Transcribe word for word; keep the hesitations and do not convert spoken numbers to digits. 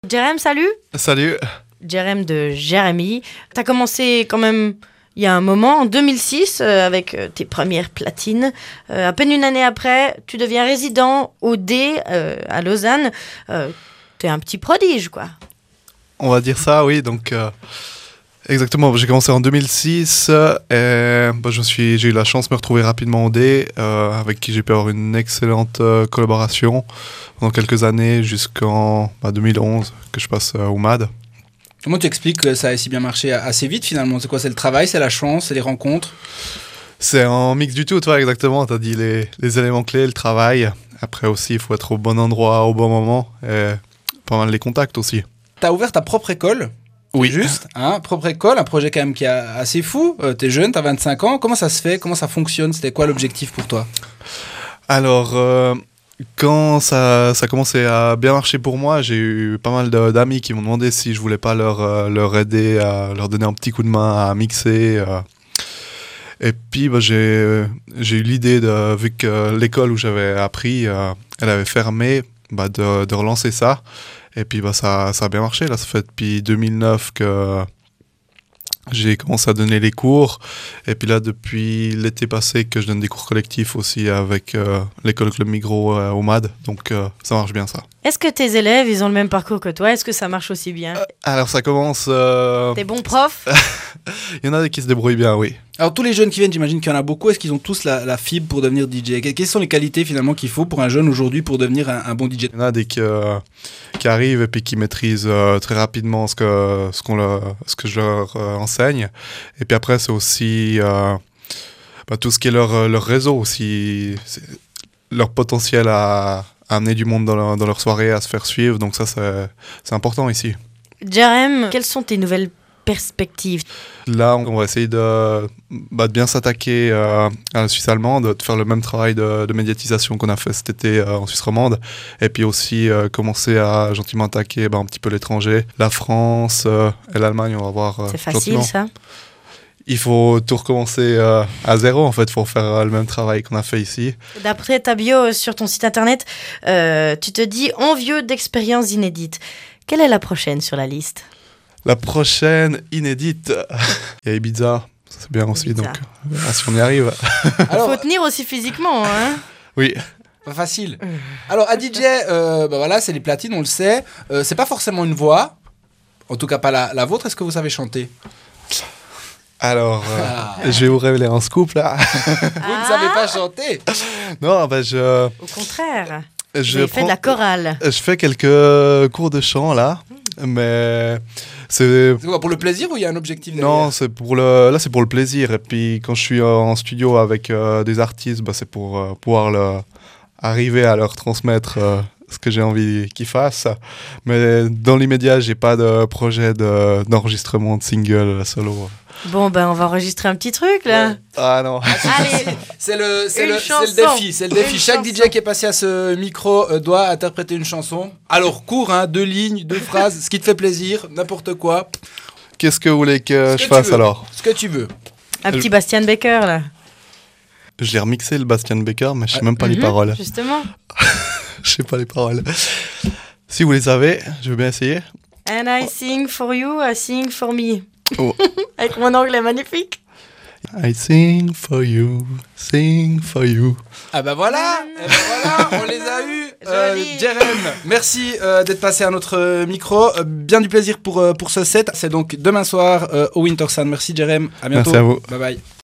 Jérém, salut. Salut. Jérém de Jérémy. T'as commencé quand même il y a un moment, en deux mille six, euh, avec euh, tes premières platines. Euh, à peine une année après, tu deviens résident au D euh, à Lausanne. Euh, t'es un petit prodige, quoi. On va dire ça, oui. Donc, euh, exactement. J'ai commencé en deux mille six et bah, je suis, j'ai eu la chance de me retrouver rapidement au D, euh, avec qui j'ai pu avoir une excellente euh, collaboration pendant quelques années jusqu'en bah, deux mille onze que je passe euh, au M A D. Comment tu expliques que ça a si bien marché assez vite finalement? C'est quoi? C'est le travail, c'est la chance, c'est les rencontres? C'est un mix du tout, toi, exactement. Tu as dit les, les éléments clés, le travail. Après aussi, il faut être au bon endroit, au bon moment. Et pas mal les contacts aussi. Tu as ouvert ta propre école? Oui. Juste, hein, propre école, un projet quand même qui est assez fou. Euh, tu es jeune, tu as vingt-cinq ans. Comment ça se fait? Comment ça fonctionne? C'était quoi l'objectif pour toi? Alors, euh, quand ça, ça commençait à bien marcher pour moi, j'ai eu pas mal de, d'amis qui m'ont demandé si je voulais pas leur, euh, leur aider, à leur donner un petit coup de main à mixer. Euh. Et puis, bah, j'ai, j'ai eu l'idée, de, vu que l'école où j'avais appris, euh, elle avait fermé, bah, de, de relancer ça. Et puis bah, ça, ça a bien marché. Là, ça fait depuis deux mille neuf que j'ai commencé à donner les cours. Et puis là, depuis l'été passé, que je donne des cours collectifs aussi avec euh, l'école Club Migros euh, au M A D. Donc euh, ça marche bien, ça. Est-ce que tes élèves, ils ont le même parcours que toi? Est-ce que ça marche aussi bien? euh, Alors ça commence... Euh... T'es bon prof? Il y en a qui se débrouillent bien, oui. Alors tous les jeunes qui viennent, j'imagine qu'il y en a beaucoup. Est-ce qu'ils ont tous la, la fibre pour devenir D J? Quelles sont les qualités finalement qu'il faut pour un jeune aujourd'hui pour devenir un, un bon D J? Il y en a des qui, euh, qui arrivent et puis qui maîtrisent euh, très rapidement ce que, ce, qu'on leur, ce que je leur euh, enseigne. Et puis après, c'est aussi euh, bah, tout ce qui est leur, leur réseau aussi, c'est leur potentiel à, à amener du monde dans leur, dans leur soirée, à se faire suivre. Donc ça, c'est, c'est important ici. Jérém, quelles sont tes nouvelles perspectives? Là, on va essayer de, bah, de bien s'attaquer euh, à la Suisse allemande, de faire le même travail de, de médiatisation qu'on a fait cet été euh, en Suisse romande, et puis aussi euh, commencer à gentiment attaquer bah, un petit peu l'étranger, la France euh, et l'Allemagne. On va voir. Euh, C'est facile, gentiment. ça? Il faut tout recommencer euh, à zéro, en fait, pour faire euh, le même travail qu'on a fait ici. D'après ta bio sur ton site internet, euh, tu te dis envieux d'expériences inédites. Quelle est la prochaine sur la liste? La prochaine inédite, il y a Ibiza, c'est bien aussi, Ibiza. donc euh, si on y arrive. Il faut tenir aussi physiquement, hein? Oui. Pas facile. Alors à D J, euh, bah voilà, c'est les platines, on le sait. Euh, c'est pas forcément une voix, en tout cas pas la, la vôtre. Est-ce que vous savez chanter? Alors, euh, Ah. je vais vous révéler un scoop là. Vous ne savez pas chanter? Non, bah je. Au contraire, je j'ai fait de la chorale. Je fais quelques cours de chant là, mais c'est. C'est quoi, pour le plaisir ou il y a un objectif derrière? Non, c'est pour le. Là, c'est pour le plaisir. Et puis quand je suis en studio avec euh, des artistes, bah, c'est pour euh, pouvoir le... arriver à leur transmettre euh, ce que j'ai envie qu'ils fassent. Mais dans l'immédiat, j'ai pas de projet de... d'enregistrement de single solo. Bon, ben on va enregistrer un petit truc là. Ouais. Ah non. Allez, C'est le, c'est, Une le, c'est chanson. le défi. C'est le défi. Une Chaque chanson. D J qui est passé à ce micro euh, doit interpréter une chanson. Alors court, hein, deux lignes, deux phrases, ce qui te fait plaisir, n'importe quoi. Qu'est-ce que vous voulez que Ce je que tu fasse veux. alors? Ce que tu veux. un petit Bastien Baker là. Je l'ai remixé le Bastien Baker, mais je sais Ah, même pas les Mhm, paroles. Justement. Je sais pas les paroles. Si vous les avez, je veux bien essayer. And I sing for you, I sing for me. Oh. Avec mon anglais magnifique. I sing for you, sing for you. Ah bah voilà, eh ben voilà, on les a eus. Euh, Joli. Jérém, merci euh, d'être passé à notre euh, micro. Euh, bien du plaisir pour, euh, pour ce set. C'est donc demain soir euh, au Wintersun. Merci Jérém, à bientôt. Merci à vous. Bye bye.